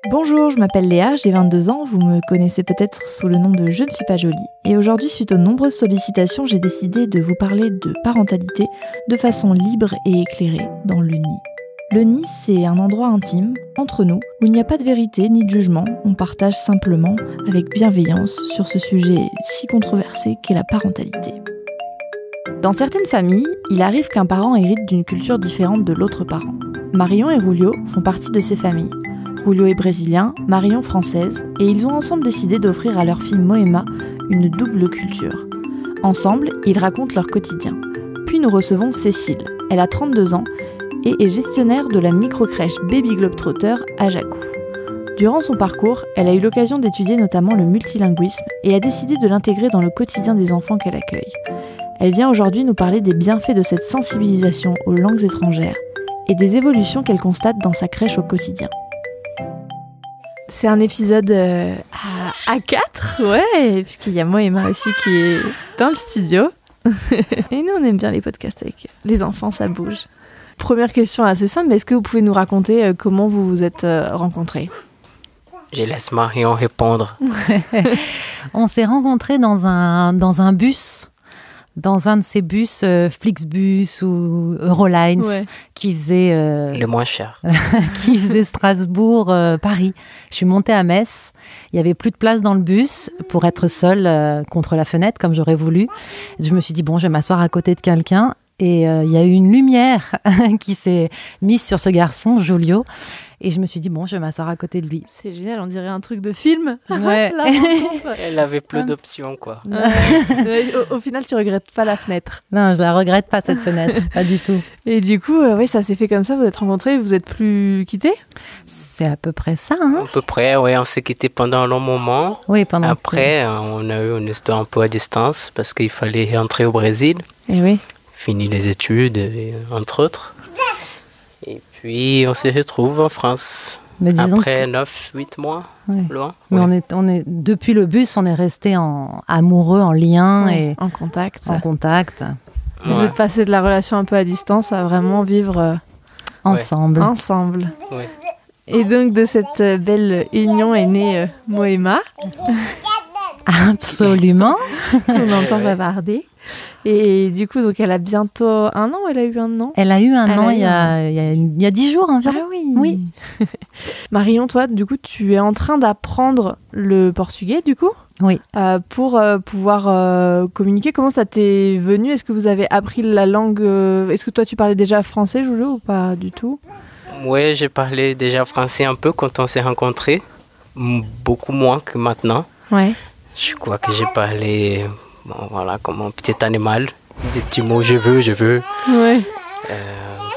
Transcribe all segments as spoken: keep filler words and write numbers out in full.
Bonjour, je m'appelle Léa, j'ai vingt-deux ans, vous me connaissez peut-être sous le nom de Je ne suis pas jolie. Et aujourd'hui, suite aux nombreuses sollicitations, j'ai décidé de vous parler de parentalité de façon libre et éclairée dans le nid. Le nid, c'est un endroit intime, entre nous, où il n'y a pas de vérité ni de jugement, on partage simplement, avec bienveillance, sur ce sujet si controversé qu'est la parentalité. Dans certaines familles, il arrive qu'un parent hérite d'une culture différente de l'autre parent. Marion et Julio font partie de ces familles. Julio est brésilien, Marion française, et ils ont ensemble décidé d'offrir à leur fille Moema une double culture. Ensemble, ils racontent leur quotidien. Puis nous recevons Cécile. Elle a trente-deux ans et est gestionnaire de la microcrèche Baby Globetrotter à Jacou. Durant son parcours, elle a eu l'occasion d'étudier notamment le multilinguisme et a décidé de l'intégrer dans le quotidien des enfants qu'elle accueille. Elle vient aujourd'hui nous parler des bienfaits de cette sensibilisation aux langues étrangères et des évolutions qu'elle constate dans sa crèche au quotidien. C'est un épisode euh, à, à quatre, ouais, puisqu'il y a Moema aussi qui est dans le studio. Et nous, on aime bien les podcasts avec les enfants, ça bouge. Première question assez simple, mais est-ce que vous pouvez nous raconter euh, comment vous vous êtes euh, rencontrés ? Je laisse Marion répondre. On s'est rencontrés dans un, dans un bus. Dans un de ces bus, euh, Flixbus ou Eurolines, ouais. qui faisait... Euh, le moins cher. qui faisait Strasbourg-Paris. Euh, je suis montée à Metz. Il n'y avait plus de place dans le bus pour être seule euh, contre la fenêtre, comme j'aurais voulu. Je me suis dit, bon, je vais m'asseoir à côté de quelqu'un. Et euh, il y a eu une lumière qui s'est mise sur ce garçon, Julio. Et je me suis dit, bon, je vais m'asseoir à côté de lui. C'est génial, on dirait un truc de film. Ouais. Elle avait plus d'options, quoi. Ouais. au, au final, tu regrettes pas la fenêtre. Non, je la regrette pas, cette fenêtre. Pas du tout. Et du coup, euh, oui, ça s'est fait comme ça. Vous êtes rencontrés, vous êtes plus quittés ? C'est à peu près ça, hein ? À peu près, oui. On s'est quittés pendant un long moment. Oui, pendant Après, que... on a eu une histoire un peu à distance parce qu'il fallait rentrer au Brésil. Et oui. Fini les études, entre autres. Et puis, on se retrouve en France. Mais après neuf huit mois, ouais. loin. Mais ouais. on est, on est, depuis le bus, on est restés en amoureux, en lien ouais, et en contact. En contact. Ouais. Vous êtes passé de la relation un peu à distance à vraiment vivre euh, ensemble. Ouais. Ensemble. Ouais. Et donc, de cette belle union est née euh, Moema. Absolument. On entend bavarder. Et du coup, donc elle a bientôt un an ou elle a eu un an ? Elle a eu un elle an il y a, il y a, il y a dix jours environ. Ah oui. Oui. Marion, toi, du coup, tu es en train d'apprendre le portugais, du coup ? Oui. Euh, pour euh, pouvoir euh, communiquer. Comment ça t'est venu ? Est-ce que vous avez appris la langue euh... Est-ce que toi, tu parlais déjà français, Julio, ou pas du tout ? Oui, j'ai parlé déjà français un peu quand on s'est rencontrés. Beaucoup moins que maintenant. Ouais. Je crois que j'ai parlé... Bon, voilà, comme un petit animal, des petits mots, je veux, je veux. Ouais. Euh,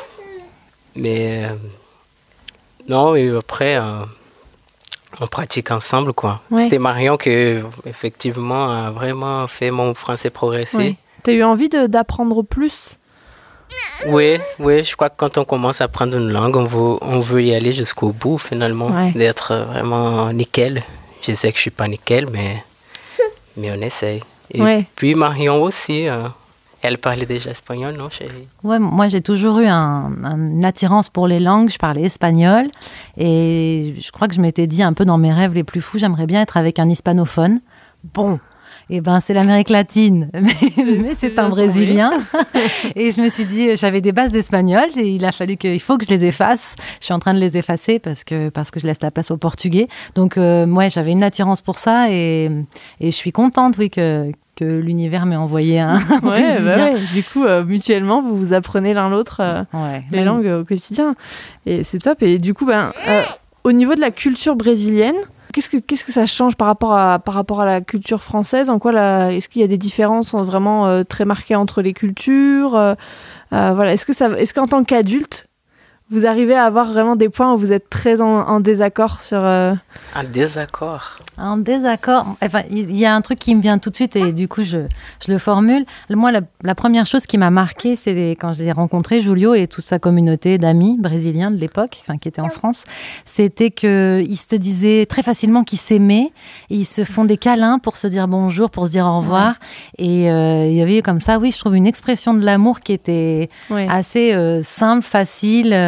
mais euh, non, et après, euh, on pratique ensemble, quoi. Ouais. C'était Marion qui, effectivement, a vraiment fait mon français progresser. Ouais. T'as eu envie de, d'apprendre plus ? Oui, oui, je crois que quand on commence à apprendre une langue, on veut, on veut y aller jusqu'au bout, finalement, ouais. d'être vraiment nickel. Je sais que je ne suis pas nickel, mais, mais on essaye. Et ouais. puis Marion aussi, euh, elle parlait déjà espagnol, non chérie ? Ouais, moi j'ai toujours eu un, un, une attirance pour les langues, je parlais espagnol et je crois que je m'étais dit un peu dans mes rêves les plus fous, j'aimerais bien être avec un hispanophone. Bon, et eh ben c'est l'Amérique latine, mais, mais c'est un Brésilien. Et je me suis dit, j'avais des bases d'espagnol et il a fallu que, il faut que je les efface. Je suis en train de les effacer parce que parce que je laisse la place au portugais. Donc euh, moi j'avais une attirance pour ça et et je suis contente, oui, que que l'univers m'ait envoyé un ouais, Brésilien. Bah ouais. Du coup, euh, mutuellement, vous vous apprenez l'un l'autre euh, ouais. les Même... langues euh, au quotidien. Et c'est top. Et du coup, ben, euh, au niveau de la culture brésilienne, Qu'est-ce que, qu'est-ce que ça change par rapport à, par rapport à la culture française ? En quoi la, est-ce qu'il y a des différences vraiment euh, très marquées entre les cultures ? euh, euh, voilà. Est-ce que ça, est-ce qu'en tant qu'adulte, vous arrivez à avoir vraiment des points où vous êtes très en, en désaccord sur... Euh... Un désaccord Un désaccord. Enfin, il y a un truc qui me vient tout de suite et du coup, je, je le formule. Moi, la, la première chose qui m'a marquée, c'est quand j'ai rencontré Julio et toute sa communauté d'amis brésiliens de l'époque, enfin, qui étaient en France, c'était qu'ils se disaient très facilement qu'ils s'aimaient et ils se font des câlins pour se dire bonjour, pour se dire au revoir. Ouais. Et euh, il y avait comme ça, oui, je trouve une expression de l'amour qui était ouais. assez euh, simple, facile.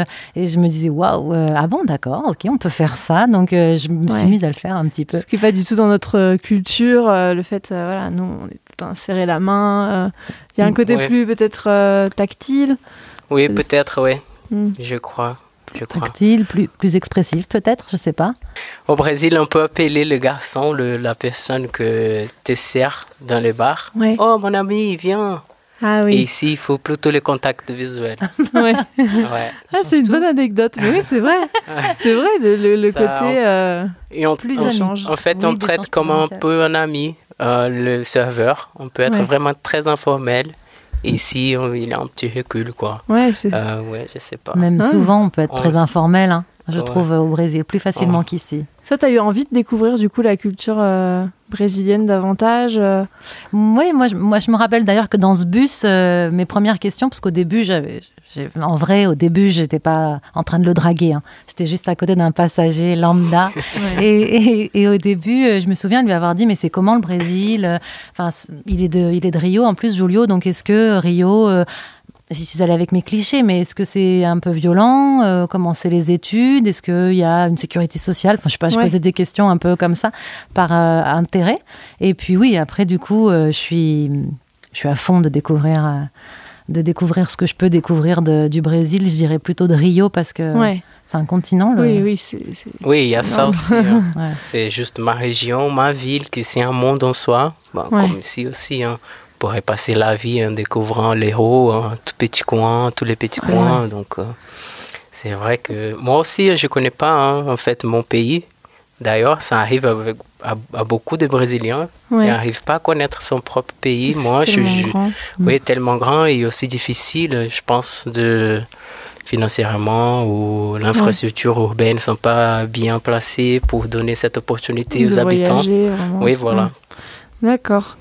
et je me disais, waouh, euh, ah bon, d'accord, ok, on peut faire ça. Donc, euh, je me ouais. suis mise à le faire un petit peu. Ce qui n'est pas du tout dans notre culture, euh, le fait, euh, voilà, nous, on est tout le temps serré la main. Il euh, y a un côté ouais. plus peut-être euh, tactile. Oui, peut-être, oui, mm. je crois. Je Tactile, plus, plus expressif peut-être, je sais pas. Au Brésil, on peut appeler le garçon, le, la personne que te sert dans le bar. Ouais. Oh, mon ami, viens. Ah oui. Et ici, il faut plutôt le contact visuel. ouais. ouais. Ah, c'est une bonne anecdote. Mais oui, c'est vrai. c'est vrai, le, le, le Ça, côté euh, et on, plus on, change. En fait, oui, on traite comme un peu un ami euh, le serveur. On peut être ouais. vraiment très informel. Et ici, on, il a un petit recul, quoi. Ouais, c'est... Euh, ouais, je sais pas. Même ah. souvent, on peut être on... très informel, hein, je ouais. trouve, au Brésil, plus facilement oh. qu'ici. Ça, t'as eu envie de découvrir, du coup, la culture euh, brésilienne davantage euh... Oui, moi je, moi, je me rappelle d'ailleurs que dans ce bus, euh, mes premières questions, parce qu'au début, j'avais... J'ai, en vrai, au début, je n'étais pas en train de le draguer. Hein. J'étais juste à côté d'un passager lambda. ouais. et, et, et au début, je me souviens de lui avoir dit, mais c'est comment le Brésil ? Enfin, il est de, il est de Rio, en plus, Julio. Donc, est-ce que Rio... Euh, j'y suis allée avec mes clichés, mais est-ce que c'est un peu violent ? euh, Comment c'est les études ? Est-ce qu'il y a une sécurité sociale ? Enfin, je sais pas, je ouais. posais des questions un peu comme ça, par euh, intérêt. Et puis oui, après, du coup, euh, je suis, je suis à fond de découvrir... Euh, de découvrir ce que je peux découvrir de, du Brésil, je dirais plutôt de Rio, parce que ouais. c'est un continent. Le... Oui, oui, c'est, c'est, oui, il y a c'est ça aussi. Hein. ouais. C'est juste ma région, ma ville, qui c'est un monde en soi. Bon, ouais. Comme ici aussi, hein. On pourrait passer la vie en découvrant les hauts, hein, tout petit coin, tous les petits c'est coins. Vrai. Donc, euh, c'est vrai que moi aussi, je ne connais pas hein, en fait, mon pays. D'ailleurs, ça arrive avec, à, à beaucoup de Brésiliens. Ouais. Ils n'arrivent pas à connaître son propre pays. C'est Moi, je, je, grand. oui, tellement grand et aussi difficile, je pense, de financièrement ou l'infrastructure ouais. urbaine ne sont pas bien placées pour donner cette opportunité de aux habitants. Vraiment. Oui, voilà. Ouais. D'accord.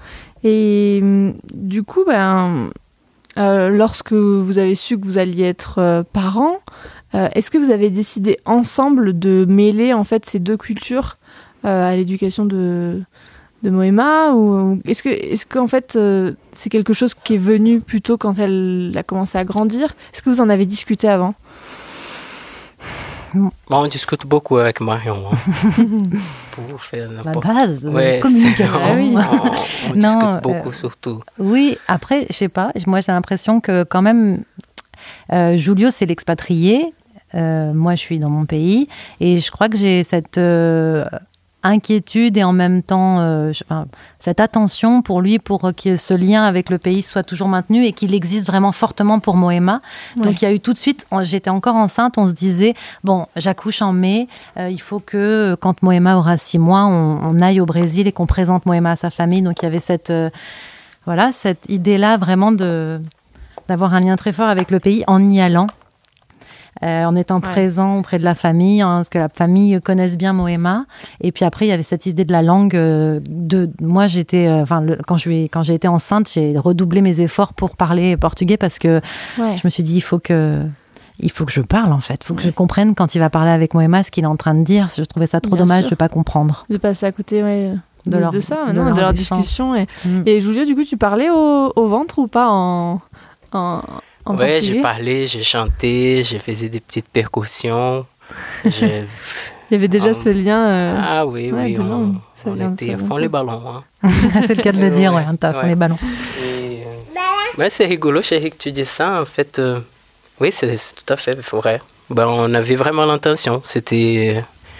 Et du coup, ben, euh, lorsque vous avez su que vous alliez être euh, parent, Euh, est-ce que vous avez décidé ensemble de mêler en fait ces deux cultures euh, à l'éducation de, de Moëma ou est-ce que est-ce qu'en fait euh, c'est quelque chose qui est venu plutôt quand elle a commencé à grandir ? Est-ce que vous en avez discuté avant ? Bon, on discute beaucoup avec Marion. Hein. Pour faire la base de ouais, la communication. Ah oui. On, on non, discute beaucoup euh, surtout. Oui, après, je sais pas. Moi, j'ai l'impression que quand même, euh, Julio, c'est l'expatrié. Euh, moi, je suis dans mon pays. Et je crois que j'ai cette euh, inquiétude et en même temps euh, je, enfin, cette attention pour lui, pour que ce lien avec le pays soit toujours maintenu et qu'il existe vraiment fortement pour Moëma. Ouais. Donc, il y a eu tout de suite, j'étais encore enceinte, on se disait, bon, j'accouche en mai, euh, il faut que quand Moëma aura six mois, on, on aille au Brésil et qu'on présente Moëma à sa famille. Donc, il y avait cette, euh, voilà, cette idée-là vraiment de, d'avoir un lien très fort avec le pays en y allant. Euh, en étant ouais. présent auprès de la famille, hein, parce que la famille connaisse bien Moëma. Et puis après, il y avait cette idée de la langue. Euh, de, moi, j'étais, enfin, euh, quand, je, quand j'ai été enceinte, j'ai redoublé mes efforts pour parler portugais parce que ouais. je me suis dit, il faut que, il faut que je parle en fait. Il faut que ouais. je comprenne quand il va parler avec Moëma ce qu'il est en train de dire. Je trouvais ça trop bien dommage sûr. de ne pas comprendre. De passer à côté, ouais. De, de, leur, de ça, de, non, de leur discussion. Et, mm. et Julio, du coup, tu parlais au, au ventre ou pas en... en... Oui, j'ai parlé, j'ai chanté, j'ai fait des petites percussions. Il y avait déjà um, ce lien. Euh... Ah oui, ouais, oui, on, on était à fond les ballons. Hein. C'est le cas de le dire, ouais, on était à fond ouais. les ballons. Et, euh, ouais, c'est rigolo, chérie, que tu dis ça. En fait, euh, oui, c'est, c'est tout à fait vrai. Ben, on avait vraiment l'intention. C'était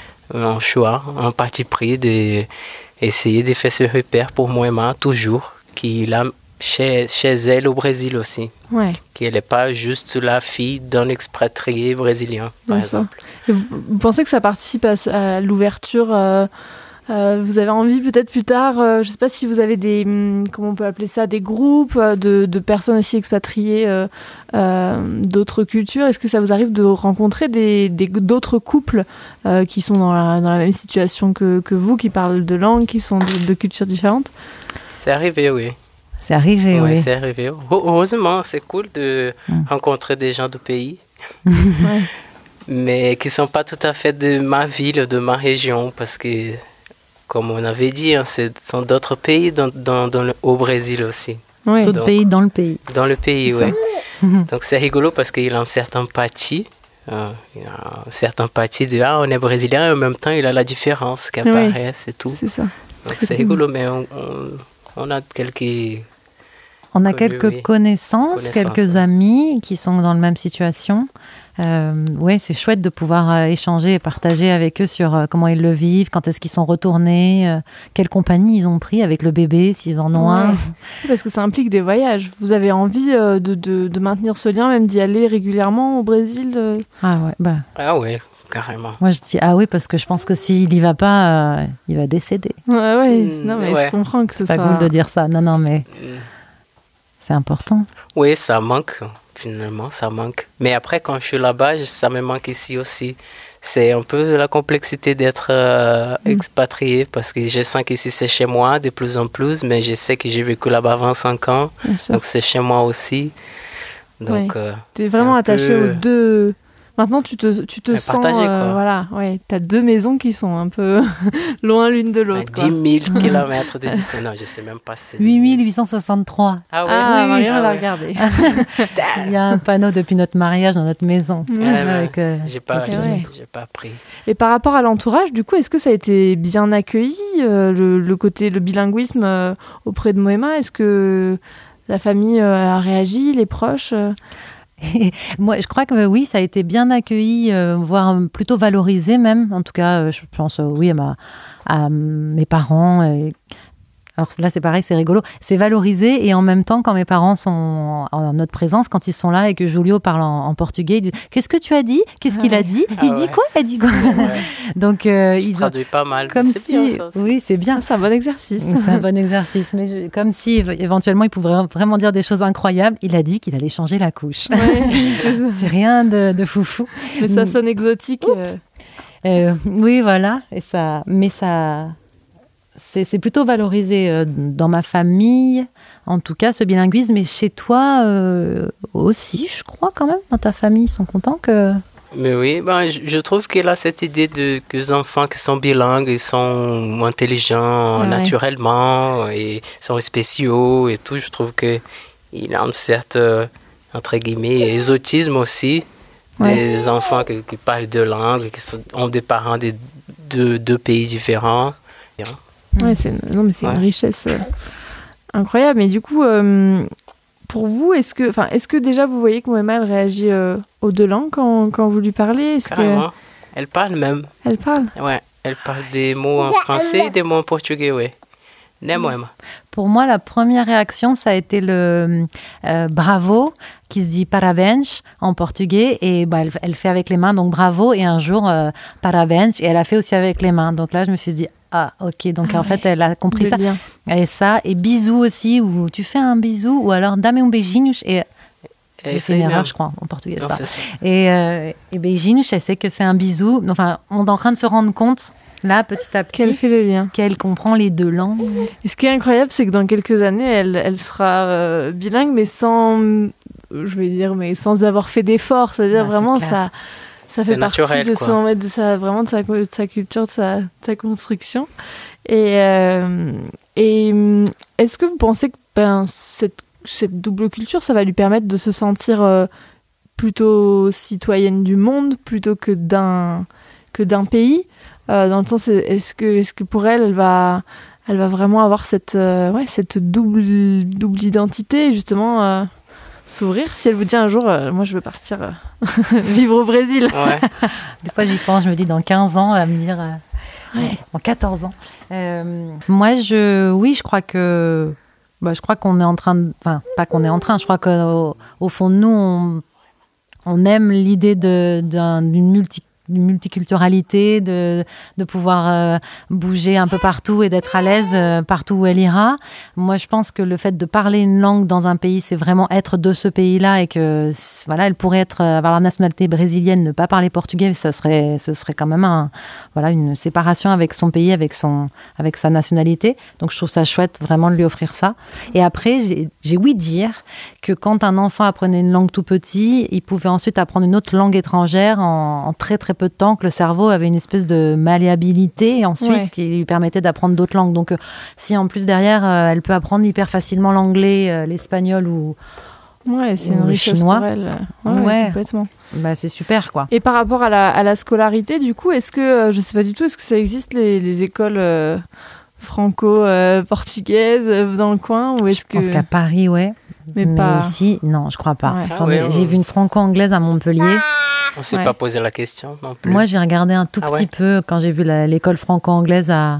un choix, un parti pris d'essayer de faire ce repère pour Moëma, toujours, qu'il a Chez, chez elle au Brésil aussi. Ouais. Qu'elle n'est pas juste la fille d'un expatrié brésilien, par Bien exemple. Et vous, vous pensez que ça participe à, à l'ouverture euh, euh, vous avez envie peut-être plus tard, euh, je ne sais pas si vous avez des, comment on peut appeler ça, des groupes de, de personnes aussi expatriées euh, euh, d'autres cultures. Est-ce que ça vous arrive de rencontrer des, des, d'autres couples euh, qui sont dans la, dans la même situation que, que vous, qui parlent de langues, qui sont de, de cultures différentes ? C'est arrivé, oui. C'est arrivé, ouais, oui. C'est arrivé. Heureusement, c'est cool de mmh. rencontrer des gens du pays, ouais. mais qui ne sont pas tout à fait de ma ville, de ma région, parce que, comme on avait dit, hein, ce sont d'autres pays dans, dans, dans le, au Brésil aussi. Oui. D'autres pays dans le pays. Dans le pays, oui. Donc c'est rigolo parce qu'il a un certain empathie Euh, il y a certaines parties de ah, on est brésilien et en même temps il a la différence qui apparaît, oui, c'est tout. C'est ça. Donc c'est, c'est rigolo, mais on, on, on a quelques. On a quelques oui. connaissances, connaissances, quelques ouais. amis qui sont dans la même situation. Euh, oui, c'est chouette de pouvoir euh, échanger et partager avec eux sur euh, comment ils le vivent, quand est-ce qu'ils sont retournés, euh, quelle compagnie ils ont pris avec le bébé, s'ils en ont ouais. un. Parce que ça implique des voyages. Vous avez envie euh, de, de, de maintenir ce lien, même d'y aller régulièrement au Brésil euh... Ah ouais, bah. Ah ouais, carrément. Moi je dis ah oui parce que je pense que s'il n'y va pas, euh, il va décéder. Ouais, ouais. Mmh, non mais ouais. je comprends que ce c'est soit... pas cool de dire ça. Non, non, mais mmh. c'est important. Oui, ça manque. Finalement, ça manque. Mais après, quand je suis là-bas, ça me manque ici aussi. C'est un peu la complexité d'être euh, mmh. expatrié parce que je sens qu'ici, c'est chez moi de plus en plus, mais je sais que j'ai vécu là-bas vingt-cinq ans, donc c'est chez moi aussi. Donc, ouais. euh, tu es vraiment attaché peu... aux deux... Maintenant, tu te, tu te sens... Partagé, euh, voilà, ouais, tu as deux maisons qui sont un peu loin l'une de l'autre. dix mille kilomètres de distance. Non, je ne sais même pas si c'est... huit mille huit cent soixante-trois. Ah ouais, ah, oui, Maria ah l'a ouais. regardé. Il y a un panneau depuis notre mariage dans notre maison. Ah, avec, euh, j'ai pas, okay, j'ai, ouais. j'ai pas pris. Et par rapport à l'entourage, du coup, est-ce que ça a été bien accueilli, euh, le, le côté, le bilinguisme euh, auprès de Moema? Est-ce que la famille euh, a réagi, les proches euh... Et moi, je crois que oui, ça a été bien accueilli, euh, voire plutôt valorisé même. En tout cas, euh, je pense, euh, oui, à, ma, à mes parents. Et... Alors là, c'est pareil, c'est rigolo. C'est valorisé et en même temps, quand mes parents sont en notre présence, quand ils sont là et que Julio parle en, en portugais, ils disent « Qu'est-ce que tu as dit ? Qu'est-ce ah qu'il ouais. a dit ? Il ah dit ouais. quoi ? Elle dit quoi ?» ouais. Donc, euh, je ils traduis ont... pas mal. Comme c'est si... bien, ça aussi. Oui, c'est bien. C'est un bon exercice. C'est un bon exercice. Mais je... comme si, éventuellement, il pouvait vraiment dire des choses incroyables. Il a dit qu'il allait changer la couche. Ouais. C'est rien de, de foufou. Mais ça sonne exotique. Euh... Euh, oui, voilà. Et ça... Mais ça... C'est, c'est plutôt valorisé euh, dans ma famille, en tout cas, ce bilinguisme. Et chez toi euh, aussi, je crois quand même, dans ta famille, ils sont contents que... Mais oui, ben, je, je trouve qu'il a cette idée de, que les enfants qui sont bilingues, ils sont intelligents ouais. naturellement, et sont spéciaux et tout. Je trouve qu'il a une certaine, entre guillemets, exotisme aussi, ouais. des enfants qui, qui parlent deux langues, qui sont, ont des parents de deux, deux pays différents. Ouais, c'est une, non, mais c'est ouais. une richesse euh, incroyable. Mais du coup, euh, pour vous, est-ce que, enfin, est-ce que déjà vous voyez que Moema elle réagit euh, aux deux langues quand, quand vous lui parlez? Est-ce Carrément. Que... Elle parle même. Elle parle. Ouais, elle parle des mots en français et des mots en portugais, ouais. Né Moema. Pour moi, la première réaction, ça a été le euh, bravo, qui se dit parabéns en portugais, et bah, elle, elle fait avec les mains, donc bravo, et un jour euh, parabéns, et elle a fait aussi avec les mains. Donc là, je me suis dit, ah, ok, donc ah, en ouais. fait, elle a compris le ça. Lien. Et ça, et bisous aussi, où tu fais un bisou, ou alors dame um beijinho, et j'ai fait une erreur, je crois, en portugais. Non, c'est pas. Et, euh, et beijinho, je sais que c'est un bisou. Enfin, on est en train de se rendre compte, là, petit à petit, qu'elle fait le lien, qu'elle comprend les deux langues. Et ce qui est incroyable, c'est que dans quelques années, elle, elle sera euh, bilingue, mais sans, je vais dire, mais sans avoir fait d'efforts. C'est-à-dire bah, vraiment, c'est ça, ça fait partie de, son, de sa, vraiment de sa, de sa culture, de sa, de sa construction. Et, euh, et est-ce que vous pensez que ben, cette cette double culture, ça va lui permettre de se sentir euh, plutôt citoyenne du monde plutôt que d'un, que d'un pays, euh, dans le sens, est-ce que, est-ce que pour elle, elle va, elle va vraiment avoir cette, euh, ouais, cette double, double identité, justement, euh, s'ouvrir. Si elle vous dit un jour, euh, moi je veux partir euh, vivre au Brésil. Ouais. Des fois j'y pense, je me dis dans quinze ans, à me dire, euh, ouais. en quatorze ans. Euh, moi, je, oui, je crois que... Bah, je crois qu'on est en train de... Enfin, pas qu'on est en train, je crois qu'au au fond de nous, on, on aime l'idée de, d'un, d'une, multi, d'une multiculturalité, de, de pouvoir euh, bouger un peu partout et d'être à l'aise euh, partout où elle ira. Moi, je pense que le fait de parler une langue dans un pays, c'est vraiment être de ce pays-là et que, voilà, elle pourrait être, avoir la nationalité brésilienne, ne pas parler portugais, ce serait, ce serait quand même un... Voilà, une séparation avec son pays, avec, son, avec sa nationalité. Donc, je trouve ça chouette vraiment de lui offrir ça. Et après, j'ai, j'ai ouï dire que quand un enfant apprenait une langue tout petit, il pouvait ensuite apprendre une autre langue étrangère en, en très, très peu de temps, que le cerveau avait une espèce de malléabilité ensuite ouais. qui lui permettait d'apprendre d'autres langues. Donc, euh, si en plus derrière, euh, elle peut apprendre hyper facilement l'anglais, euh, l'espagnol ou... Ouais, c'est une richesse chinois. pour elle. Ouais, ouais. Complètement. Bah, c'est super, quoi. Et par rapport à la, à la scolarité, du coup, est-ce que, euh, je sais pas du tout, est-ce que ça existe les, les écoles euh, franco-portugaises euh, dans le coin ou est-ce Je pense que... qu'à Paris, ouais. Mais, Mais pas... ici, non, je crois pas. Ouais. Ah J'en ouais, ai, ouais. J'ai vu une franco-anglaise à Montpellier. On ne s'est Ouais. pas posé la question non plus. Moi, j'ai regardé un tout Ah petit ouais. peu quand j'ai vu la, l'école franco-anglaise à,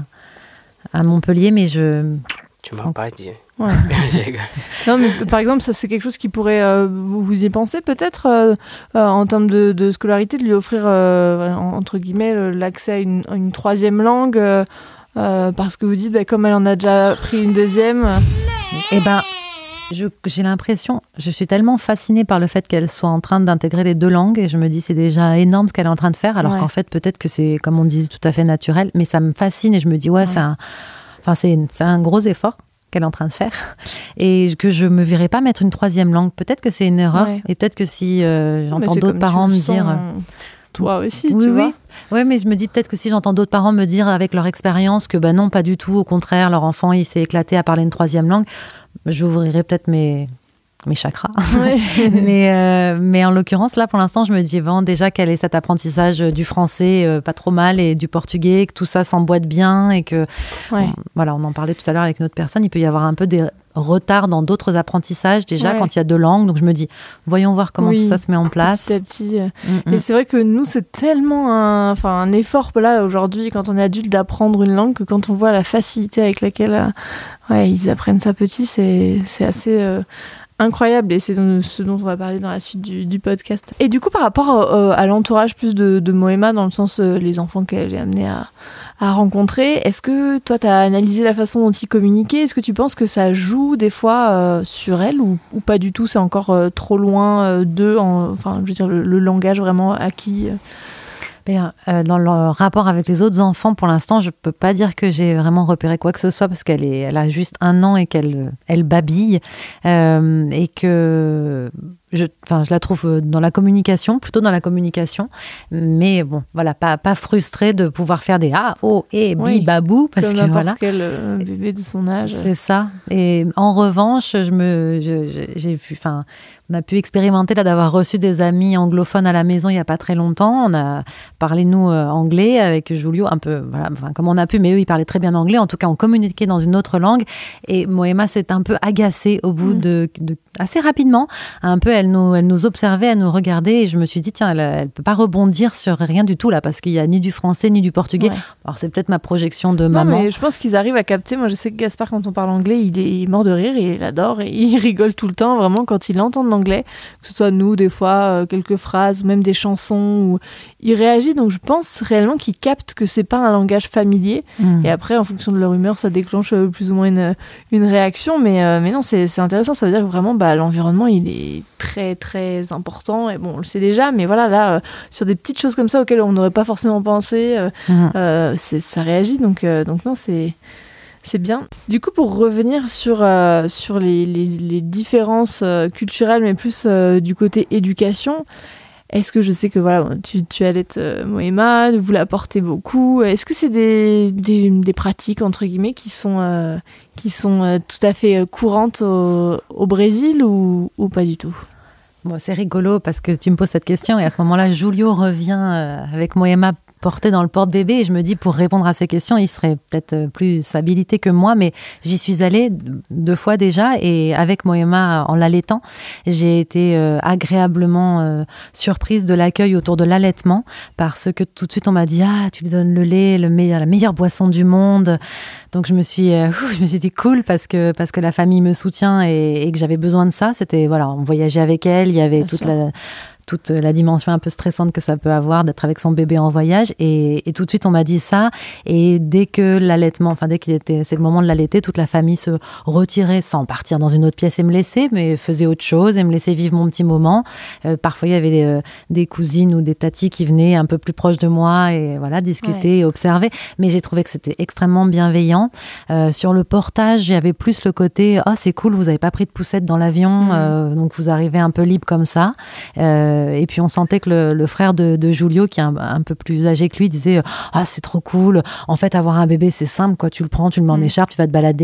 à Montpellier, mais je... Tu m'as pas dit. Ouais. Je rigole. Non, mais par exemple, ça c'est quelque chose qui pourrait euh, vous, vous y pensez peut-être euh, euh, en termes de, de scolarité, de lui offrir euh, entre guillemets le- l'accès à une, à une troisième langue euh, euh, parce que vous dites bah, comme elle en a déjà pris une deuxième. euh, Eh ben, je- j'ai l'impression, je suis tellement fascinée par le fait qu'elle soit en train d'intégrer les deux langues et je me dis c'est déjà énorme ce qu'elle est en train de faire, alors Ouais. qu'en fait peut-être que c'est, comme on disait, tout à fait naturel, mais ça me fascine et je me dis ouais, Ouais. c'est un, enfin c'est, c'est un gros effort qu'elle est en train de faire et que je me verrais pas mettre une troisième langue. Peut-être que c'est une erreur Ouais. et peut-être que si euh, mais j'entends c'est d'autres comme parents tu le me dire... sens, euh, toi aussi, oui, tu oui. vois. Ouais, mais je me dis peut-être que si j'entends d'autres parents me dire avec leur expérience que bah non, pas du tout, au contraire, leur enfant il s'est éclaté à parler une troisième langue, j'ouvrirai peut-être mes, mes chakras. Ouais. mais, euh, mais en l'occurrence, là, pour l'instant, je me dis bon, déjà qu'elle ait cet apprentissage du français euh, pas trop mal et du portugais, que tout ça s'emboîte bien et que, Ouais. on- voilà, on en parlait tout à l'heure avec une autre personne, il peut y avoir un peu des retards dans d'autres apprentissages déjà Ouais. quand il y a deux langues. Donc je me dis, voyons voir comment Oui. ça se met en place. Petit à petit. euh, Mm, mm. Et c'est vrai que nous, c'est tellement un, enfin, un effort là aujourd'hui, quand on est adulte, d'apprendre une langue, que quand on voit la facilité avec laquelle euh, ouais, ils apprennent ça petit, c'est, c'est assez euh, incroyable. Et c'est donc ce dont on va parler dans la suite du, du podcast. Et du coup, par rapport euh, à l'entourage plus de, de Moema, dans le sens euh, les enfants qu'elle est amenée à, à rencontrer, est-ce que toi, tu as analysé la façon dont ils communiquaient? Est-ce que tu penses que ça joue des fois euh, sur elle ou, ou pas du tout? C'est encore euh, trop loin euh, d'eux, en- enfin, je veux dire, le, le langage vraiment acquis. euh. Bien, euh, dans le rapport avec les autres enfants, pour l'instant, je peux pas dire que j'ai vraiment repéré quoi que ce soit parce qu'elle est, elle a juste un an et qu'elle, elle babille euh, et que je, enfin, je la trouve dans la communication, plutôt dans la communication, mais bon, voilà, pas, pas frustrée de pouvoir faire des ah, oh, et bi, Oui, babou parce Comme que n'importe voilà. quel euh, bébé de son âge. C'est ça. Et en revanche, je me, je- je- j'ai vu, enfin, on a pu expérimenter là d'avoir reçu des amis anglophones à la maison il y a pas très longtemps. On a parlé nous euh, anglais avec Julio, un peu, voilà, enfin, comme on a pu, mais eux ils parlaient très bien anglais. En tout cas, on communiquait dans une autre langue. Et Moema s'est un peu agacée au bout Mm. de, de assez rapidement. Un peu, elle nous, elle nous observait, elle nous regardait, et je me suis dit tiens, elle, elle peut pas rebondir sur rien du tout là parce qu'il y a ni du français ni du portugais. Ouais. Alors c'est peut-être ma projection de Non, maman. mais je pense qu'ils arrivent à capter. Moi, je sais que Gaspard, quand on parle anglais, il est mort de rire et il adore et il rigole tout le temps. Vraiment, quand il entend de l'anglais, que ce soit nous, des fois, euh, quelques phrases ou même des chansons, où il réagit. Donc, je pense réellement qu'il capte que c'est pas un langage familier. Mm. Et après, en fonction de leur humeur, ça déclenche euh, plus ou moins une, une réaction. Mais, euh, mais non, c'est c'est intéressant. Ça veut dire que vraiment, bah, l'environnement, il est très, très important. Et bon, on le sait déjà. Mais voilà, là, euh, sur des petites choses comme ça auxquelles on n'aurait pas forcément pensé, euh, Mm. euh, c'est- ça réagit. Donc, euh, donc non, c'est... C'est bien. Du coup, pour revenir sur, euh, sur les, les, les différences euh, culturelles, mais plus euh, du côté éducation, est-ce que je sais que voilà, tu, tu allaites euh, Moema, vous la portez beaucoup. Est-ce que c'est des, des, des pratiques, entre guillemets, qui sont, euh, qui sont euh, tout à fait euh, courantes au, au Brésil ou, ou pas du tout? Bon, c'est rigolo parce que tu me poses cette question et à ce moment-là, Julio revient euh, avec Moema porté dans le porte-bébé et je me dis pour répondre à ces questions, il serait peut-être plus habilité que moi, mais j'y suis allée deux fois déjà et avec Moema en l'allaitant, j'ai été euh, agréablement euh, surprise de l'accueil autour de l'allaitement parce que tout de suite on m'a dit ah tu lui donnes le lait, le meilleur, la meilleure boisson du monde. Donc je me suis, euh, je me suis dit cool parce que parce que la famille me soutient et, et que j'avais besoin de ça. C'était voilà, on voyageait avec elle, il y avait Bien toute sûr. la toute la dimension un peu stressante que ça peut avoir d'être avec son bébé en voyage et, et tout de suite on m'a dit ça et dès que l'allaitement, enfin dès qu'il était, c'est le moment de l'allaiter, toute la famille se retirait sans partir dans une autre pièce et me laisser, mais faisait autre chose et me laissait vivre mon petit moment. Euh, parfois il y avait des, euh, des cousines ou des tatis qui venaient un peu plus proches de moi et voilà discuter Ouais. et observer, mais j'ai trouvé que c'était extrêmement bienveillant. Euh, sur le portage, il y avait plus le côté oh c'est cool, vous avez pas pris de poussette dans l'avion, Mmh. euh, donc vous arrivez un peu libre comme ça. Euh, et puis on sentait que le, le frère de, de Julio, qui est un, un peu plus âgé que lui, disait ah c'est trop cool. En fait, avoir un bébé c'est simple, quoi. Tu le prends, tu le mets en Mm. écharpe, tu vas te balader.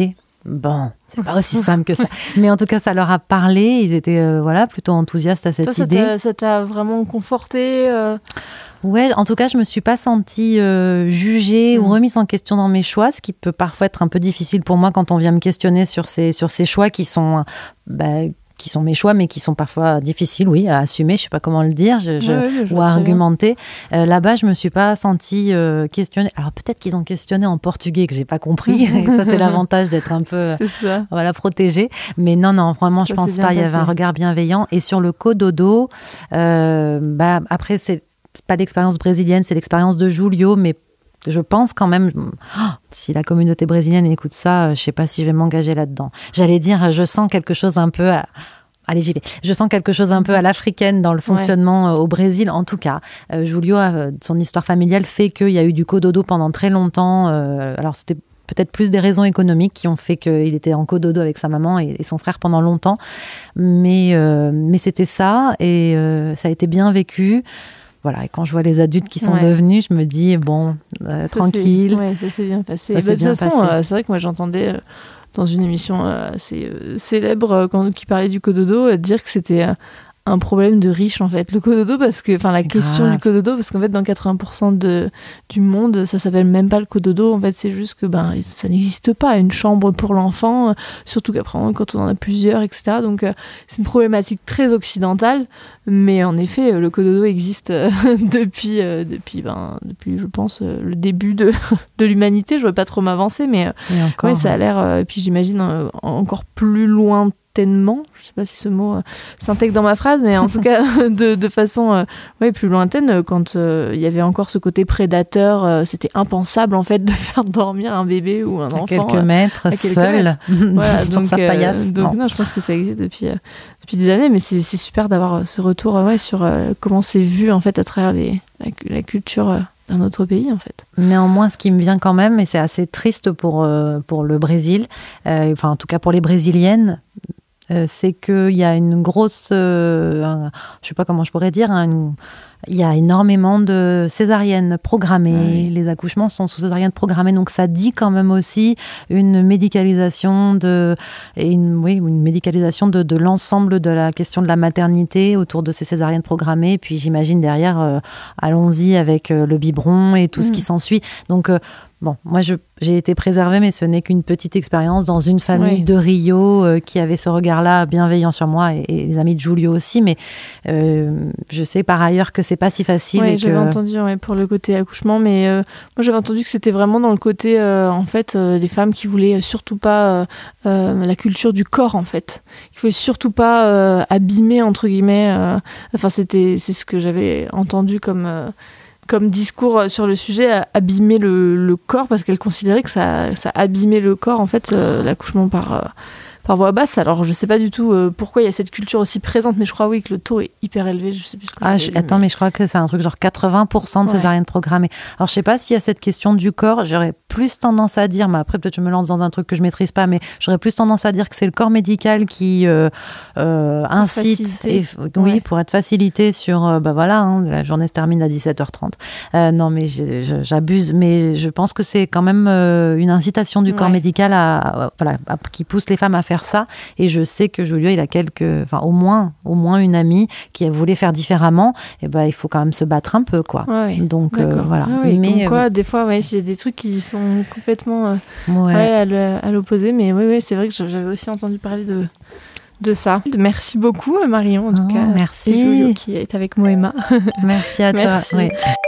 Bon, c'est pas aussi simple que ça. Mais en tout cas, ça leur a parlé. Ils étaient euh, voilà, plutôt enthousiastes à cette Toi, ça idée. T'a, ça t'a vraiment conforté euh... Ouais, en tout cas, je me suis pas sentie euh, jugée mmh. ou remise en question dans mes choix, ce qui peut parfois être un peu difficile pour moi quand on vient me questionner sur ces, sur ces choix qui sont... Bah, qui sont mes choix, mais qui sont parfois difficiles, oui, à assumer, je sais pas comment le dire, je, je, ouais, je ou à argumenter. Euh, là-bas, je me suis pas sentie euh, questionnée. Alors peut-être qu'ils ont questionné en portugais que j'ai pas compris. Et ça, c'est l'avantage d'être un peu, euh, voilà, protégée. Mais non, non, vraiment, ça, je pense pas. Passé. Il y avait un regard bienveillant. Et sur le cododo, euh, bah après, c'est pas l'expérience brésilienne, c'est l'expérience de Julio, mais je pense quand même, oh, si la communauté brésilienne écoute ça, je sais pas si je vais m'engager là-dedans. J'allais dire, je sens quelque chose un peu... À... Allez, j'y vais. Je sens quelque chose un peu à l'africaine dans le fonctionnement ouais. au Brésil, en tout cas. Euh, Julio, euh, son histoire familiale fait qu'il y a eu du cododo pendant très longtemps. Euh, alors, c'était peut-être plus des raisons économiques qui ont fait qu'il était en cododo avec sa maman et, et son frère pendant longtemps. Mais, euh, mais c'était ça, et euh, ça a été bien vécu. Voilà, et quand je vois les adultes qui sont ouais. devenus, je me dis, bon, euh, ça tranquille. Oui, ça s'est bien passé. Ça bah, s'est bien de toute façon, passé. Euh, c'est vrai que moi, j'entendais euh, dans une émission euh, assez euh, célèbre euh, quand, qui parlait du cododo, euh, dire que c'était euh, un problème de riche, en fait. Le cododo, parce que, enfin, la question Grave. du cododo, parce qu'en fait, dans quatre-vingts pour cent de, du monde, ça s'appelle même pas le cododo. En fait, c'est juste que ben, ça n'existe pas, une chambre pour l'enfant, euh, surtout qu'après, quand on en a plusieurs, et cetera. Donc, euh, c'est une problématique très occidentale. Mais en effet, le cododo existe euh, depuis, euh, depuis, ben, depuis, je pense, euh, le début de, de l'humanité. Je ne veux pas trop m'avancer, mais euh, encore, ouais, ça a l'air, euh, et puis j'imagine, euh, encore plus lointainement. Je ne sais pas si ce mot euh, s'intègre dans ma phrase, mais en tout cas, de, de façon euh, ouais, plus lointaine, quand il euh, y avait encore ce côté prédateur, euh, c'était impensable, en fait, de faire dormir un bébé ou un à enfant. Quelques mètres, à quelques seul, mètres. Voilà, donc, sa paillasse. Euh, donc, non. non, je pense que ça existe depuis... Euh, depuis des années, mais c'est, c'est super d'avoir ce retour ouais, sur euh, comment c'est vu en fait à travers les, la, la culture euh, d'un autre pays en fait. Néanmoins, ce qui me vient quand même, et c'est assez triste pour, euh, pour le Brésil, euh, enfin en tout cas pour les Brésiliennes, euh, c'est qu'il y a une grosse, euh, un, je sais pas comment je pourrais dire, hein, une, il y a énormément de césariennes programmées. Oui. Les accouchements sont sous césariennes programmées, donc ça dit quand même aussi une médicalisation de, et une, oui, une médicalisation de, de l'ensemble de la question de la maternité autour de ces césariennes programmées. Puis j'imagine derrière, euh, allons-y avec euh, le biberon et tout mmh. ce qui s'ensuit. Donc euh, bon, moi je, j'ai été préservée, mais ce n'est qu'une petite expérience dans une famille oui. de Rio euh, qui avait ce regard-là bienveillant sur moi et, et les amis de Julio aussi. Mais euh, je sais par ailleurs que c'est pas si facile. Oui, et j'avais que... entendu ouais, pour le côté accouchement, mais euh, moi j'avais entendu que c'était vraiment dans le côté euh, en fait euh, des femmes qui voulaient surtout pas euh, euh, la culture du corps en fait, qui voulaient surtout pas euh, abîmer entre guillemets. Euh, enfin c'était c'est ce que j'avais entendu comme euh, comme discours sur le sujet, abîmer le, le corps parce qu'elle considérait que ça ça abîmait le corps en fait euh, l'accouchement par euh, par voie basse. Alors, je ne sais pas du tout euh, pourquoi il y a cette culture aussi présente, mais je crois, oui, que le taux est hyper élevé. Je sais plus ce que ah, je, dit, attends, mais... mais je crois que c'est un truc genre quatre-vingts pour cent de ouais. césariennes programmées. Alors, je ne sais pas s'il y a cette question du corps. J'aurais plus tendance à dire, mais après, peut-être je me lance dans un truc que je ne maîtrise pas, mais j'aurais plus tendance à dire que c'est le corps médical qui euh, euh, incite, et, oui, ouais. pour être facilité sur, euh, bah voilà, hein, la journée se termine à dix-sept heures trente. Euh, non, mais je, je, j'abuse, mais je pense que c'est quand même euh, une incitation du corps ouais. médical à, à, voilà, à, qui pousse les femmes à faire ça, et je sais que Julio il a quelques, enfin au moins au moins une amie qui voulait faire différemment, et ben il faut quand même se battre un peu quoi. Ouais, donc euh, voilà. Ah oui, mais quoi, euh, des fois ouais, il y a des trucs qui sont complètement euh, ouais. Ouais, à, le, à l'opposé, mais oui, oui c'est vrai que j'avais aussi entendu parler de de ça. Merci beaucoup Marion en tout oh, cas. Merci. Et Julio qui est avec Moema. Merci à merci. toi. Oui.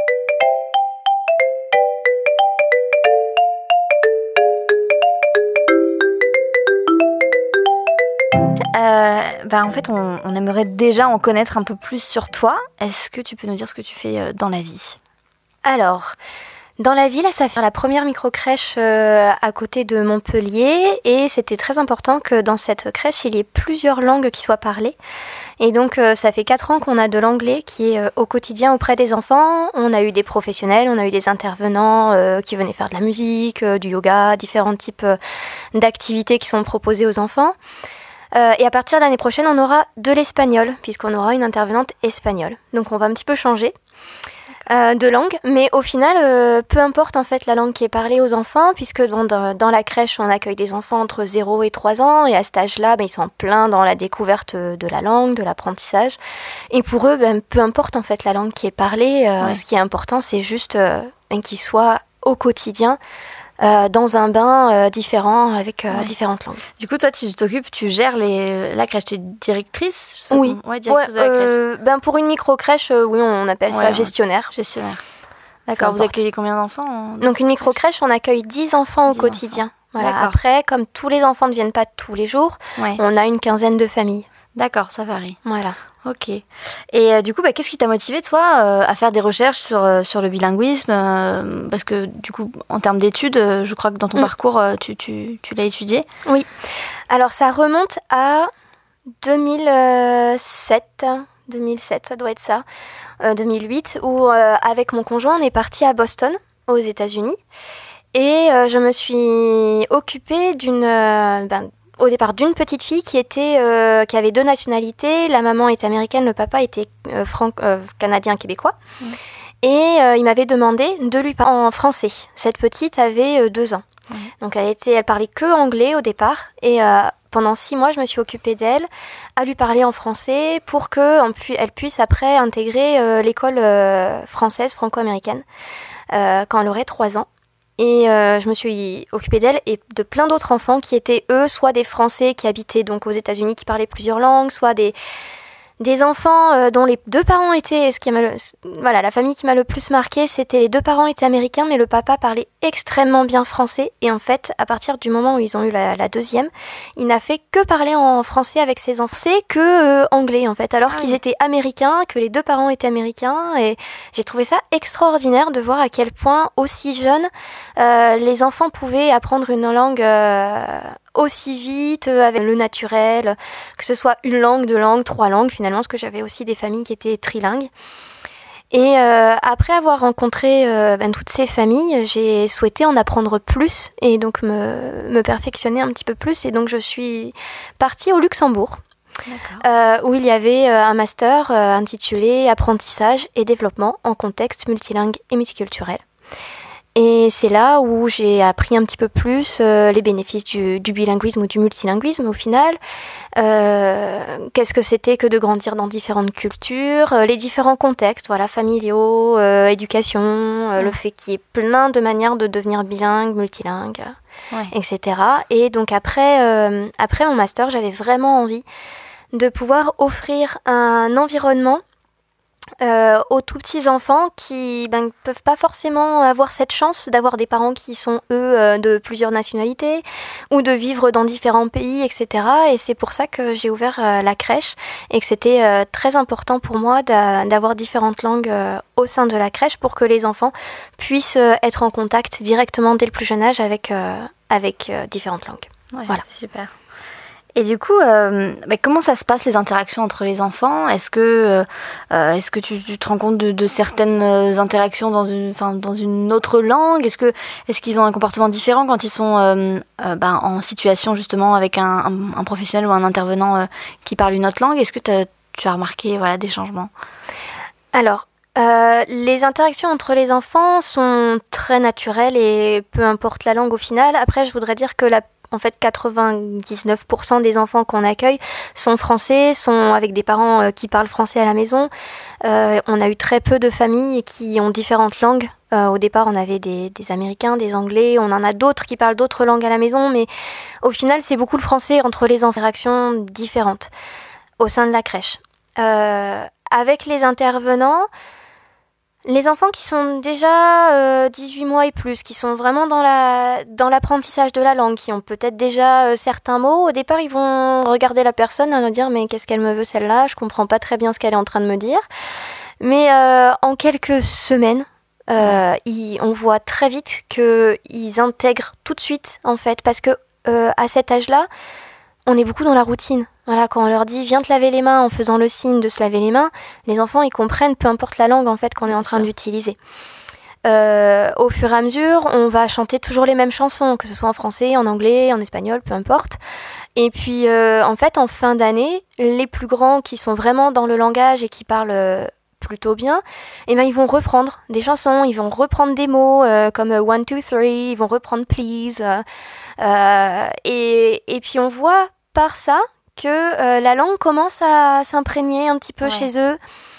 Euh, bah en fait, on, on aimerait déjà en connaître un peu plus sur toi. Est-ce que tu peux nous dire ce que tu fais dans la vie ? Alors, dans la vie, là, ça fait la première micro-crèche euh, à côté de Montpellier, et c'était très important que dans cette crèche, il y ait plusieurs langues qui soient parlées. Et donc, euh, ça fait quatre ans qu'on a de l'anglais qui est euh, au quotidien auprès des enfants. On a eu des professionnels, on a eu des intervenants euh, qui venaient faire de la musique, euh, du yoga, différents types euh, d'activités qui sont proposées aux enfants. Euh, et à partir de l'année prochaine, on aura de l'espagnol, puisqu'on aura une intervenante espagnole. Donc on va un petit peu changer. euh, de langue, mais au final, euh, peu importe en fait la langue qui est parlée aux enfants, puisque bon, dans, dans la crèche, on accueille des enfants entre zéro et trois ans, et à cet âge-là, ben, ils sont en plein dans la découverte de la langue, de l'apprentissage. Et pour eux, ben, peu importe en fait la langue qui est parlée, euh, ouais. ce qui est important, c'est juste euh, ben, qu'ils soient au quotidien Euh, dans un bain euh, différent avec euh, ouais. différentes langues. Du coup, toi, tu t'occupes, tu gères les... la crèche, tu es directrice? Oui, ouais, directrice ouais, de la crèche. Euh, ben pour une micro-crèche, euh, oui, on appelle ouais, ça ouais. gestionnaire. Gestionnaire. D'accord, vous accueillez combien d'enfants en... Donc une micro-crèche, on accueille dix enfants dix au quotidien. Enfants. Voilà. Après, comme tous les enfants ne viennent pas tous les jours, ouais. on a une quinzaine de familles. D'accord, ça varie. Voilà. Ok. Et euh, du coup, bah, qu'est-ce qui t'a motivé, toi, euh, à faire des recherches sur, euh, sur le bilinguisme euh, parce que, du coup, en termes d'études, euh, je crois que dans ton mm. parcours, euh, tu, tu, tu l'as étudié. Oui. Alors, ça remonte à deux mille sept. deux mille sept, ça doit être ça. Euh, deux mille huit, où, euh, avec mon conjoint, on est parti à Boston, aux États-Unis. Et euh, je me suis occupée d'une... Euh, ben, au départ d'une petite fille qui était euh, qui avait deux nationalités. La maman était américaine, le papa était euh, franc, euh, canadien québécois. Mmh. Et euh, il m'avait demandé de lui parler en français. Cette petite avait euh, deux ans. Mmh. Donc elle était, elle parlait que anglais au départ. Et euh, pendant six mois, je me suis occupée d'elle, à lui parler en français pour qu'elle pu, puisse après intégrer euh, l'école euh, française franco-américaine euh, quand elle aurait trois ans. Et euh, je me suis occupée d'elle et de plein d'autres enfants qui étaient, eux, soit des Français qui habitaient donc aux États-Unis, qui parlaient plusieurs langues, soit des, des enfants euh, dont les deux parents étaient... Ce qui m'a, voilà, la famille qui m'a le plus marquée, c'était les deux parents étaient américains, mais le papa parlait extrêmement bien français. Et en fait, à partir du moment où ils ont eu la, la deuxième, il n'a fait que parler en français avec ses enfants. C'est que euh, anglais, en fait, alors ah qu'ils oui. étaient américains, que les deux parents étaient américains. Et j'ai trouvé ça extraordinaire de voir à quel point, aussi jeunes, euh, les enfants pouvaient apprendre une langue... Euh, aussi vite, avec le naturel, que ce soit une langue, deux langues, trois langues finalement, parce que j'avais aussi des familles qui étaient trilingues. Et euh, après avoir rencontré euh, ben, toutes ces familles, j'ai souhaité en apprendre plus et donc me, me perfectionner un petit peu plus. Et donc je suis partie au Luxembourg, euh, où il y avait euh, un master euh, intitulé Apprentissage et développement en contexte multilingue et multiculturel. Et c'est là où j'ai appris un petit peu plus euh, les bénéfices du, du bilinguisme ou du multilinguisme au final. Euh, qu'est-ce que c'était que de grandir dans différentes cultures, euh, les différents contextes, voilà, familiaux, euh, éducation, euh, mmh. le fait qu'il y ait plein de manières de devenir bilingue, multilingue, ouais. et cetera. Et donc après, euh, après mon master, j'avais vraiment envie de pouvoir offrir un environnement Euh, aux tout petits enfants qui ben, peuvent pas forcément avoir cette chance d'avoir des parents qui sont eux euh, de plusieurs nationalités ou de vivre dans différents pays, et cetera. Et c'est pour ça que j'ai ouvert euh, la crèche et que c'était euh, très important pour moi d'a- d'avoir différentes langues euh, au sein de la crèche pour que les enfants puissent euh, être en contact directement dès le plus jeune âge avec, euh, avec euh, différentes langues. Ouais, voilà. Super. Et du coup, euh, bah, comment ça se passe les interactions entre les enfants ? Est-ce que, euh, est-ce que tu, tu te rends compte de, de certaines interactions dans une, enfin, dans une autre langue ? Est-ce que, est-ce qu'ils ont un comportement différent quand ils sont euh, euh, bah, en situation justement avec un, un, un professionnel ou un intervenant euh, qui parle une autre langue ? Est-ce que tu as remarqué voilà, des changements ? Alors, euh, les interactions entre les enfants sont très naturelles et peu importe la langue au final. Après, je voudrais dire que la En fait, quatre-vingt-dix-neuf pour cent des enfants qu'on accueille sont français, sont avec des parents euh, qui parlent français à la maison. Euh, on a eu très peu de familles qui ont différentes langues. Euh, au départ, on avait des, des Américains, des Anglais. On en a d'autres qui parlent d'autres langues à la maison. Mais au final, c'est beaucoup le français entre les interactions différentes au sein de la crèche. Euh, avec les intervenants... Les enfants qui sont déjà euh, dix-huit mois et plus, qui sont vraiment dans, la, dans l'apprentissage de la langue, qui ont peut-être déjà euh, certains mots, au départ, ils vont regarder la personne et nous dire « mais qu'est-ce qu'elle me veut celle-là ? Je comprends pas très bien ce qu'elle est en train de me dire. » Mais euh, en quelques semaines, euh, ils, on voit très vite qu'ils intègrent tout de suite, en fait, parce que euh, à cet âge-là, on est beaucoup dans la routine. Voilà, quand on leur dit « viens te laver les mains » en faisant le signe de se laver les mains, les enfants, ils comprennent, peu importe la langue en fait qu'on est en train d'utiliser. Euh, au fur et à mesure, on va chanter toujours les mêmes chansons, que ce soit en français, en anglais, en espagnol, peu importe. Et puis, euh, en fait, en fin d'année, les plus grands qui sont vraiment dans le langage et qui parlent euh, plutôt bien, et ben ils vont reprendre des chansons, ils vont reprendre des mots euh, comme one, two, three, ils vont reprendre please, euh, euh, et, et puis on voit par ça que euh, la langue commence à s'imprégner un petit peu ouais. chez eux.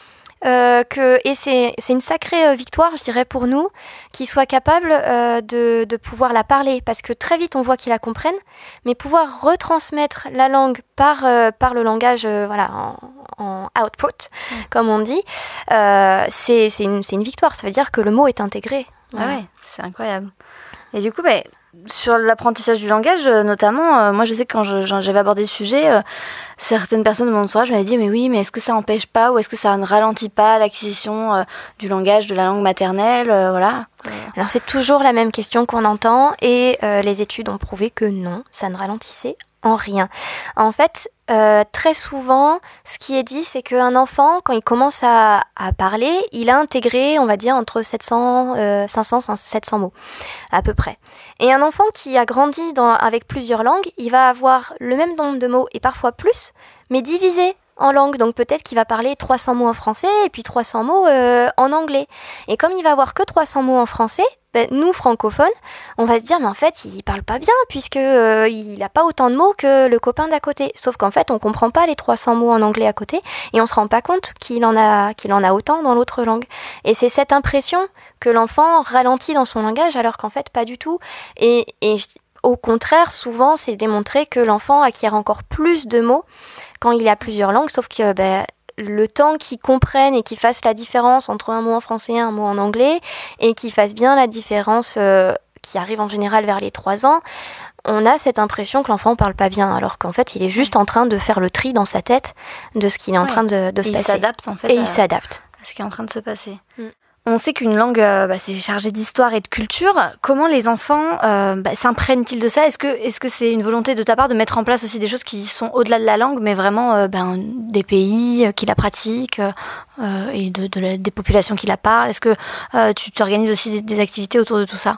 Euh, que, et c'est, c'est une sacrée euh, victoire, je dirais, pour nous, qu'ils soient capables euh, de, de pouvoir la parler. Parce que très vite, on voit qu'ils la comprennent, mais pouvoir retransmettre la langue par, euh, par le langage euh, voilà, en, en output, mmh. comme on dit, euh, c'est, c'est, une, c'est une victoire. Ça veut dire que le mot est intégré. Voilà. Ah ouais, c'est incroyable. Et du coup, bah, sur l'apprentissage du langage, euh, notamment, euh, moi je sais que quand je, j'avais abordé le sujet, euh, certaines personnes de mon entourage m'avaient dit mais oui, mais est-ce que ça n'empêche pas ou est-ce que ça ne ralentit pas l'acquisition euh, du langage, de la langue maternelle, euh, voilà. Alors c'est toujours la même question qu'on entend et euh, les études ont prouvé que non, ça ne ralentissait en rien. En fait, euh, très souvent, ce qui est dit, c'est qu'un enfant, quand il commence à, à parler, il a intégré, on va dire, entre sept cents, euh, cinq cents, sept cents mots, à peu près. Et un enfant qui a grandi dans, avec plusieurs langues, il va avoir le même nombre de mots, et parfois plus, mais divisé en langue. Donc peut-être qu'il va parler trois cents mots en français, et puis trois cents mots euh, en anglais. Et comme il va avoir que trois cents mots en français, ben, nous, francophones, on va se dire, mais en fait, il parle pas bien, puisque euh, il a pas autant de mots que le copain d'à côté. Sauf qu'en fait, on comprend pas les trois cents mots en anglais à côté, et on se rend pas compte qu'il en a, qu'il en a autant dans l'autre langue. Et c'est cette impression que l'enfant ralentit dans son langage, alors qu'en fait, pas du tout. Et, et au contraire, souvent, c'est démontré que l'enfant acquiert encore plus de mots quand il a plusieurs langues, sauf que ben, le temps qu'ils comprennent et qu'ils fassent la différence entre un mot en français et un mot en anglais, et qu'ils fassent bien la différence euh, qui arrive en général vers les trois ans, on a cette impression que l'enfant ne parle pas bien, alors qu'en fait, il est juste en train de faire le tri dans sa tête de ce qu'il est en ouais. train de, de se et passer. Il s'adapte, en fait, et à, il s'adapte à ce qui est en train de se passer. Mm. On sait qu'une langue, euh, bah, c'est chargé d'histoire et de culture. Comment les enfants euh, bah, s'imprègnent-ils de ça ? Est-ce que, est-ce que c'est une volonté de ta part de mettre en place aussi des choses qui sont au-delà de la langue, mais vraiment euh, ben, des pays qui la pratiquent euh, et de, de la, des populations qui la parlent ? Est-ce que euh, tu t'organises aussi des, des activités autour de tout ça ?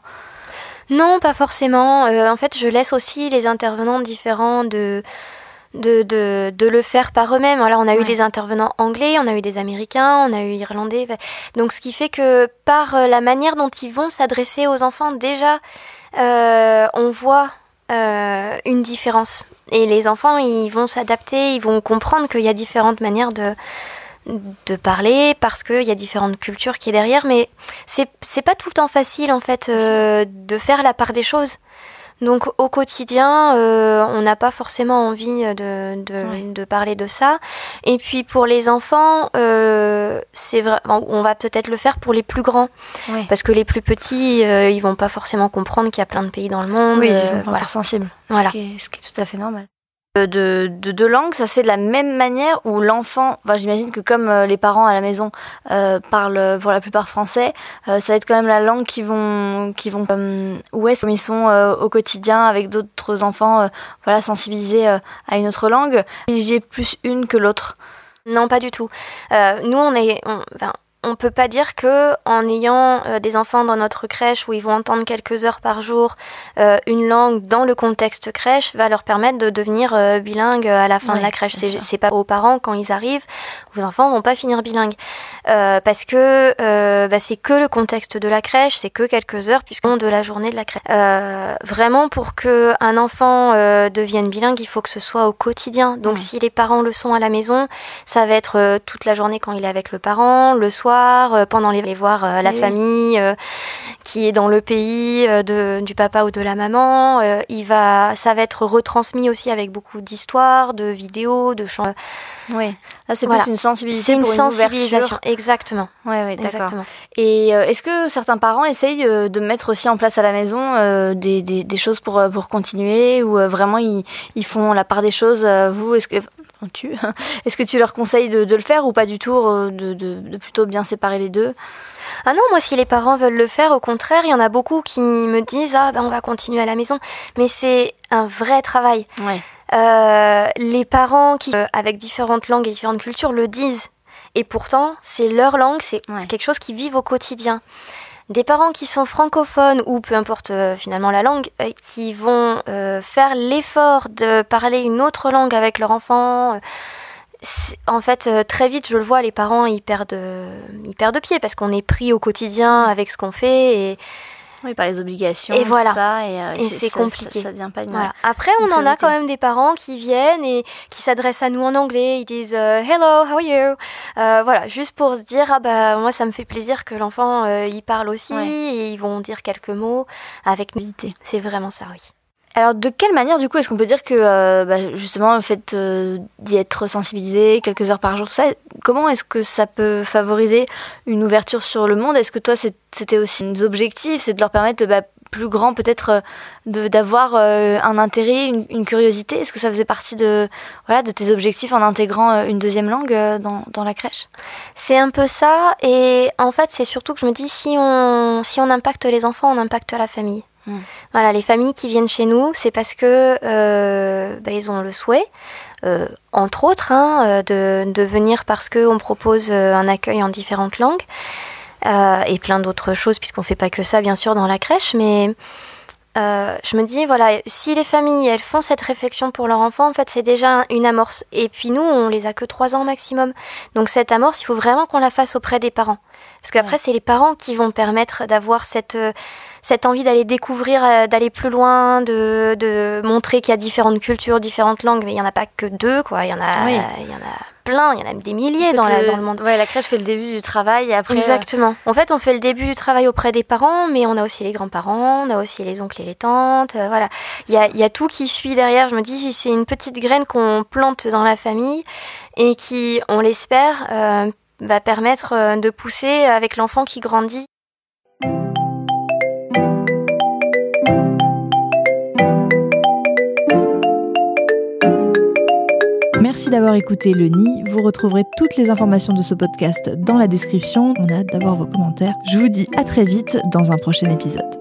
Non, pas forcément. Euh, en fait, je laisse aussi les intervenants différents de... De, de, de le faire par eux-mêmes. Alors, on a ouais. eu des intervenants anglais, on a eu des américains, on a eu irlandais. Donc, ce qui fait que par la manière dont ils vont s'adresser aux enfants, déjà, euh, on voit euh, une différence. Et les enfants, ils vont s'adapter, ils vont comprendre qu'il y a différentes manières de, de parler parce qu'il y a différentes cultures qui est derrière. Mais c'est, c'est pas tout le temps facile, en fait, euh, de faire la part des choses. Donc au quotidien, euh, on n'a pas forcément envie de, de, oui. de parler de ça. Et puis pour les enfants, euh, c'est vrai, on va peut-être le faire pour les plus grands. Oui. Parce que les plus petits, euh, ils vont pas forcément comprendre qu'il y a plein de pays dans le monde. Oui, ils sont euh, pas voilà. sensibles. Voilà. Ce qui est, ce qui est tout à fait normal. De, de deux langues, ça se fait de la même manière où l'enfant, enfin, j'imagine que comme euh, les parents à la maison euh, parlent pour la plupart français, euh, ça va être quand même la langue qui vont, qui vont euh, où est-ce qu'ils sont euh, au quotidien avec d'autres enfants, euh, voilà, sensibilisés euh, à une autre langue. J'ai plus une que l'autre. Non, pas du tout. Euh, nous, on est, on, enfin, on peut pas dire que en ayant euh, des enfants dans notre crèche où ils vont entendre quelques heures par jour euh, une langue dans le contexte crèche va leur permettre de devenir euh, bilingue à la fin oui, de la crèche. C'est, c'est pas aux parents quand ils arrivent, vos enfants vont pas finir bilingues euh, parce que euh, bah, c'est que le contexte de la crèche, c'est que quelques heures puisqu'on de la journée de la crèche. Euh, vraiment pour que un enfant euh, devienne bilingue, il faut que ce soit au quotidien. Donc mmh. si les parents le sont à la maison, ça va être euh, toute la journée quand il est avec le parent, le soir. Pendant les, les voir euh, la oui. famille euh, qui est dans le pays euh, de, du papa ou de la maman, euh, il va, ça va être retransmis aussi avec beaucoup d'histoires, de vidéos, de chants. Oui, là c'est voilà. plus une sensibilisation. C'est une pour sensibilisation, ouverture. Exactement. Oui, oui, d'accord. Exactement. Et euh, est-ce que certains parents essayent euh, de mettre aussi en place à la maison euh, des, des, des choses pour, pour continuer ou euh, vraiment ils, ils font la part des choses euh, vous, est-ce que tu, est-ce que tu leur conseilles de, de le faire ou pas du tout, de, de, de plutôt bien séparer les deux ? Ah non, moi si les parents veulent le faire, au contraire, il y en a beaucoup qui me disent ah ben on va continuer à la maison, mais c'est un vrai travail. Ouais. Euh, les parents qui euh, avec différentes langues et différentes cultures le disent et pourtant c'est leur langue, c'est ouais. quelque chose qu'ils vivent au quotidien. Des parents qui sont francophones ou peu importe euh, finalement la langue, euh, qui vont euh, faire l'effort de parler une autre langue avec leur enfant. Euh, En fait, euh, très vite, je le vois, les parents, ils perdent, euh, ils perdent pied parce qu'on est pris au quotidien avec ce qu'on fait et... Oui, par les obligations, et voilà. tout ça, et, euh, et c'est, c'est compliqué. Ça, ça devient pas une. Voilà. Après, on en a quand même des parents qui viennent et qui s'adressent à nous en anglais. Ils disent euh, Hello, how are you? Euh, voilà, juste pour se dire ah bah moi ça me fait plaisir que l'enfant euh, y parle aussi ouais. et ils vont dire quelques mots avec nudité. C'est vraiment ça, oui. Alors, de quelle manière, du coup, est-ce qu'on peut dire que, euh, bah, justement, le fait euh, d'y être sensibilisé quelques heures par jour, tout ça, comment est-ce que ça peut favoriser une ouverture sur le monde? Est-ce que toi, c'est, c'était aussi des objectifs, c'est de leur permettre, bah, plus grand, peut-être, de, d'avoir euh, un intérêt, une, une curiosité? Est-ce que ça faisait partie de, voilà, de tes objectifs en intégrant une deuxième langue euh, dans, dans la crèche? C'est un peu ça, et en fait, c'est surtout que je me dis, si on, si on impacte les enfants, on impacte la famille. Mmh. Voilà, les familles qui viennent chez nous, c'est parce que euh, bah, ils ont le souhait, euh, entre autres, hein, de, de venir parce qu'on propose un accueil en différentes langues euh, et plein d'autres choses, puisqu'on ne fait pas que ça, bien sûr, dans la crèche. Mais euh, je me dis, voilà, si les familles elles font cette réflexion pour leur enfant, en fait, c'est déjà une amorce. Et puis nous, on les a que trois ans maximum. Donc cette amorce, il faut vraiment qu'on la fasse auprès des parents. Parce qu'après, ouais. c'est les parents qui vont permettre d'avoir cette, euh, cette envie d'aller découvrir, euh, d'aller plus loin, de, de montrer qu'il y a différentes cultures, différentes langues. Mais il n'y en a pas que deux, quoi. Il y en a, oui. euh, il y en a plein, il y en a des milliers en fait, dans, la, le, dans le monde. Ouais, la crèche fait le début du travail et après... Exactement. En fait, on fait le début du travail auprès des parents, mais on a aussi les grands-parents, on a aussi les oncles et les tantes. Euh, voilà. Il y a, il y a tout qui suit derrière. Je me dis, c'est une petite graine qu'on plante dans la famille et qui, on l'espère... Euh, va permettre de pousser avec l'enfant qui grandit. Merci d'avoir écouté Le Nid. Vous retrouverez toutes les informations de ce podcast dans la description. On a hâte d'avoir vos commentaires. Je vous dis à très vite dans un prochain épisode.